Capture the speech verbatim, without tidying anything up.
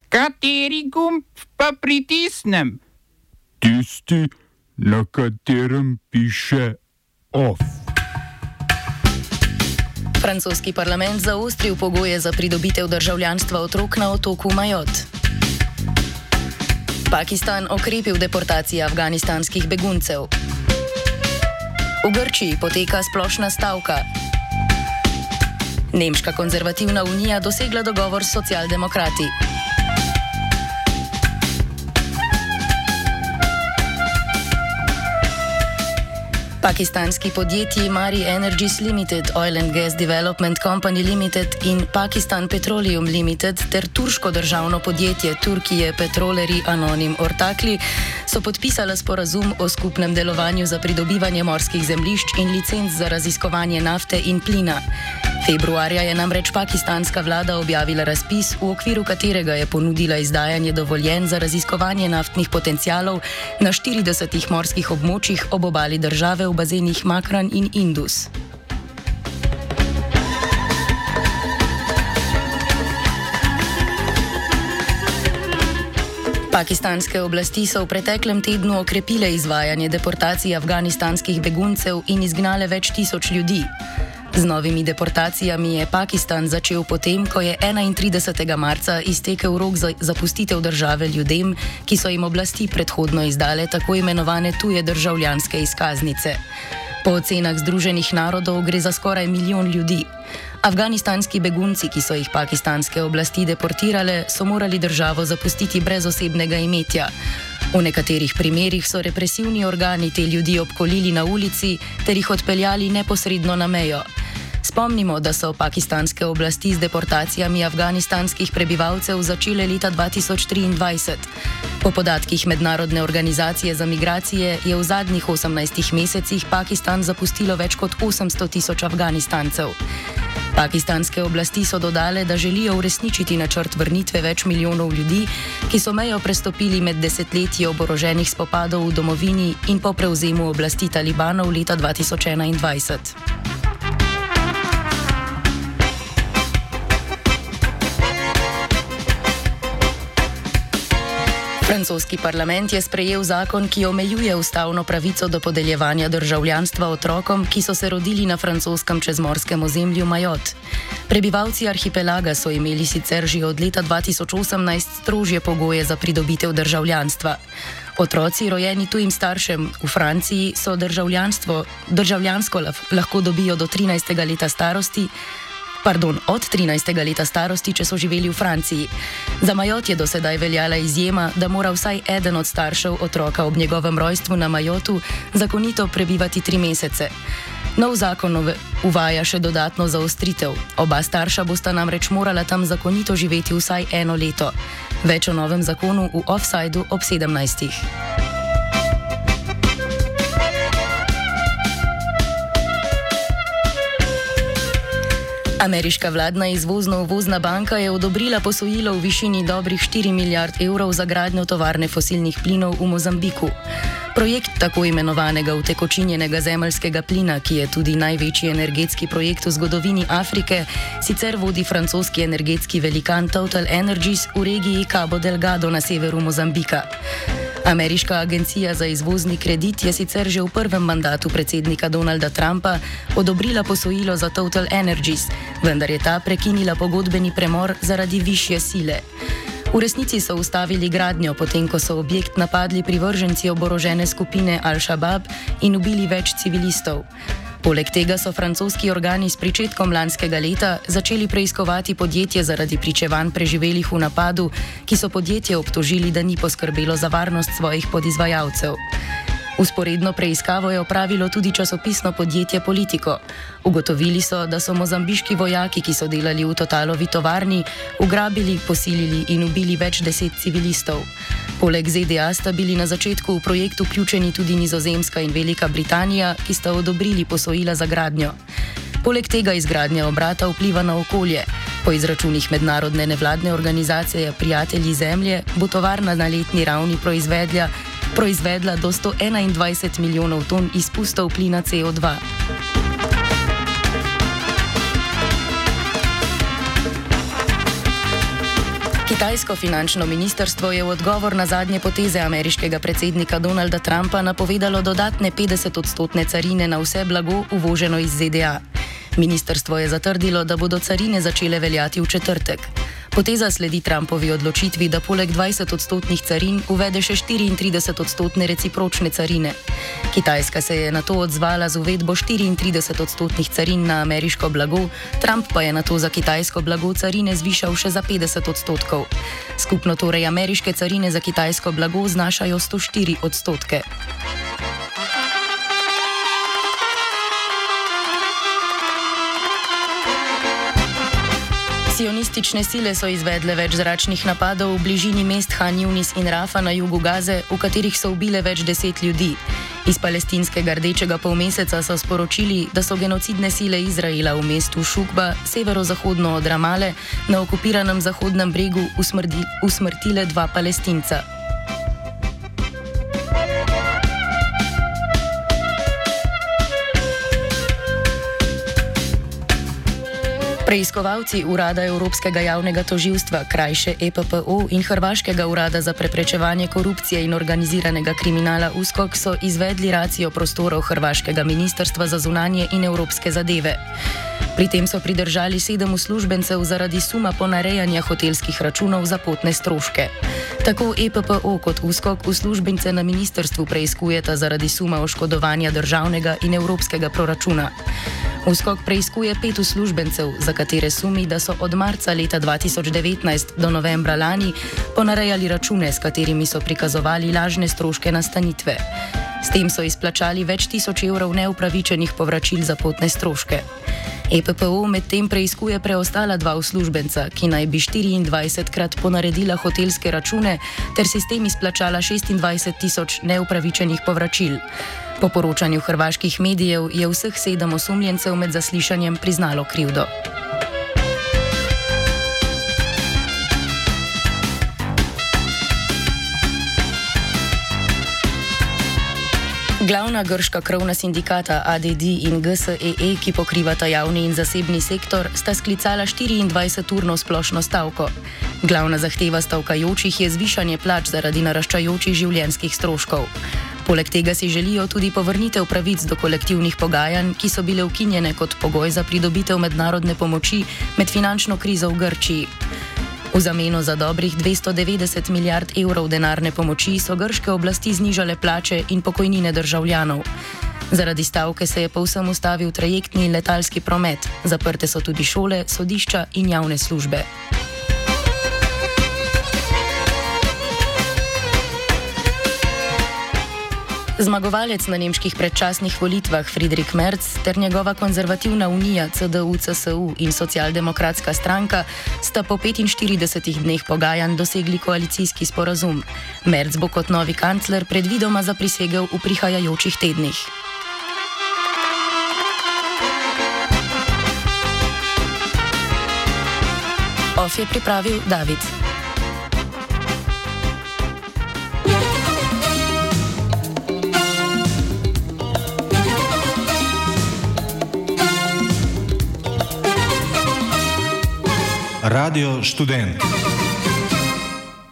Kateri gumb pa pritisnem? Tisti, na katerem piše OF. Francoski parlament zaostril pogoje za pridobitev državljanstva otrok na otoku Majot. Pakistan okrepil deportacije afganistanskih beguncev. V Grčiji poteka splošna stavka. Nemška konzervativna unija dosegla dogovor s socialdemokrati. Pakistanski podjetji Mari Energies Limited, Oil and Gas Development Company Limited in Pakistan Petroleum Limited ter turško državno podjetje Turkije Petroleri Anonim Ortakli so podpisala sporazum o skupnem delovanju za pridobivanje morskih zemljišč in licenc za raziskovanje nafte in plina. Februarja je namreč pakistanska vlada objavila razpis, v okviru katerega je ponudila izdajanje dovoljenj za raziskovanje naftnih potencialov na štiridesetih morskih območjih ob obali države v bazenih Makran in Indus. Pakistanske oblasti so v preteklem tednu okrepile izvajanje deportacij afganistanskih beguncev in izgnale več tisoč ljudi. Z novimi deportacijami je Pakistan začel potem, ko je enaintridesetega marca iztekel rok za zapustitev države ljudem, ki so jim oblasti predhodno izdale tako imenovane tuje državljanske izkaznice. Po ocenah Združenih narodov gre za skoraj milijon ljudi. Afganistanski begunci, ki so jih pakistanske oblasti deportirale, so morali državo zapustiti brez osebnega imetja. V nekaterih primerih so represivni organi te ljudi obkolili na ulici ter jih odpeljali neposredno na mejo. Spomnimo, da so pakistanske oblasti z deportacijami afganistanskih prebivalcev začele leta dva tisoč triindvajset. Po podatkih Mednarodne organizacije za migracije je v zadnjih osemnajstih mesecih Pakistan zapustilo več kot osemsto tisoč Afganistancev. Pakistanske oblasti so dodale, da želijo uresničiti načrt vrnitve več milijonov ljudi, ki so mejo prestopili med desetletji oboroženih spopadov v domovini in po prevzemu oblasti talibanov leta dva tisoč enaindvajset. Francoski parlament je sprejel zakon, ki omejuje ustavno pravico do podeljevanja državljanstva otrokom, ki so se rodili na francoskem čezmorskem ozemlju Majot. Prebivalci arhipelaga so imeli sicer že od leta dva tisoč osemnajst strožje pogoje za pridobitev državljanstva. Otroci, rojeni tujim staršem v Franciji, so državljanstvo, državljansko lahko dobijo do trinajstega leta starosti, Pardon, od trinajstega leta starosti, če so živeli v Franciji. Za Majot je do sedaj veljala izjema, da mora vsaj eden od staršev otroka ob njegovem rojstvu na Majotu zakonito prebivati tri mesece. Nov zakon uvaja še dodatno zaostritev. Oba starša bosta namreč morala tam zakonito živeti vsaj eno leto. Več o novem zakonu v Offsideu ob sedemnajstih. Ameriška vladna izvozno-uvozna banka je odobrila posojilo v višini dobrih štiri milijard evrov za gradnjo tovarne fosilnih plinov v Mozambiku. Projekt tako imenovanega utekočinjenega zemeljskega plina, ki je tudi največji energetski projekt v zgodovini Afrike, sicer vodi francoski energetski velikan Total Energies v regiji Cabo Delgado na severu Mozambika. Ameriška agencija za izvozni kredit je sicer že v prvem mandatu predsednika Donalda Trumpa odobrila posojilo za Total Energies, vendar je ta prekinila pogodbeni premor zaradi višje sile. V resnici so ustavili gradnjo, potem ko so objekt napadli privrženci oborožene skupine Al-Shabaab in ubili več civilistov. Poleg tega so francoski organi s pričetkom lanskega leta začeli preiskovati podjetje zaradi pričevanj preživelih v napadu, ki so podjetje obtožili, da ni poskrbelo za varnost svojih podizvajalcev. Vzporedno preiskavo je opravilo tudi časopisno podjetje Politico. Ugotovili so, da so mozambiški vojaki, ki so delali v Totalovi tovarni, ugrabili, posilili in ubili več deset civilistov. Poleg Z D A sta bili na začetku v projekt vključeni tudi Nizozemska in Velika Britanija, ki sta odobrili posojila za gradnjo. Poleg tega izgradnja obrata vpliva na okolje. Po izračunih mednarodne nevladne organizacije Prijatelji Zemlje bo tovarna na letni ravni proizvedla proizvedla do sto enaindvajset milijonov ton izpustov plina C O dva. Kitajsko finančno ministrstvo je v odgovor na zadnje poteze ameriškega predsednika Donalda Trumpa napovedalo dodatne petdesetodstotne carine na vse blago uvoženo iz Z D A. Ministrstvo je zatrdilo, da bodo carine začele veljati v četrtek. Poteza sledi Trumpovi odločitvi, da poleg dvajsetodstotnih carin uvede še štiriintridesetodstotne recipročne carine. Kitajska se je na to odzvala z uvedbo štiriintridesetodstotnih carin na ameriško blago, Trump pa je na to za kitajsko blago carine zvišal še za petdeset odstotkov. Skupno torej ameriške carine za kitajsko blago znašajo sto štiri odstotke. Sionistične sile so izvedle več zračnih napadov v bližini mest Han Yunis in Rafa na jugu Gaze, v katerih so ubile več deset ljudi. Iz palestinskega rdečega polmeseca so sporočili, da so genocidne sile Izraela v mestu Šukba, severozahodno od Ramale, na okupiranem Zahodnem bregu usmrdi, usmrtile dva Palestinca. Preiskovalci Urada Evropskega javnega tožilstva, krajše E P P O, in Hrvaškega urada za preprečevanje korupcije in organiziranega kriminala U S K O K so izvedli racijo prostorov Hrvaškega ministrstva za zunanje in evropske zadeve. Pri tem so pridržali sedem uslužbencev zaradi suma ponarejanja hotelskih računov za potne stroške. Tako E P P O kot U S K O K uslužbence na ministrstvu preiskujeta zaradi suma oškodovanja državnega in evropskega proračuna. U S K O K preiskuje pet uslužbencev, za katere sumi, da so od marca leta dva tisoč devetnajst do novembra lani ponarejali račune, s katerimi so prikazovali lažne stroške nastanitve. S tem so izplačali več tisoč evrov neupravičenih povračil za potne stroške. E P P O medtem preiskuje preostala dva uslužbenca, ki naj bi štiriindvajsetkrat ponaredila hotelske račune ter si s tem izplačala šestindvajset tisoč neupravičenih povračil. Po poročanju hrvaških medijev je vseh sedem osumljencev med zaslišanjem priznalo krivdo. Glavna grška krovna sindikata A D D in G S E E, ki pokrivata javni in zasebni sektor, sta sklicala štiriindvajseturno splošno stavko. Glavna zahteva stavkajočih je zvišanje plač zaradi naraščajočih življenjskih stroškov. Poleg tega si želijo tudi povrnitev pravic do kolektivnih pogajanj, ki so bile ukinjene kot pogoj za pridobitev mednarodne pomoči med finančno krizo v Grčiji. V zameno za dobrih dvesto devetdeset milijard evrov denarne pomoči so grške oblasti znižale plače in pokojnine državljanov. Zaradi stavke se je povsem ustavil trajektni in letalski promet, zaprte so tudi šole, sodišča in javne službe. Zmagovalec na nemških predčasnih volitvah Friedrich Merz ter njegova konzervativna unija C D U C S U in socialdemokratska stranka sta po petinštiridesetih dneh pogajanj dosegli koalicijski sporazum. Merz bo kot novi kancler predvidoma zaprisegel v prihajajočih tednih. Of je pripravil David. Radio Študent.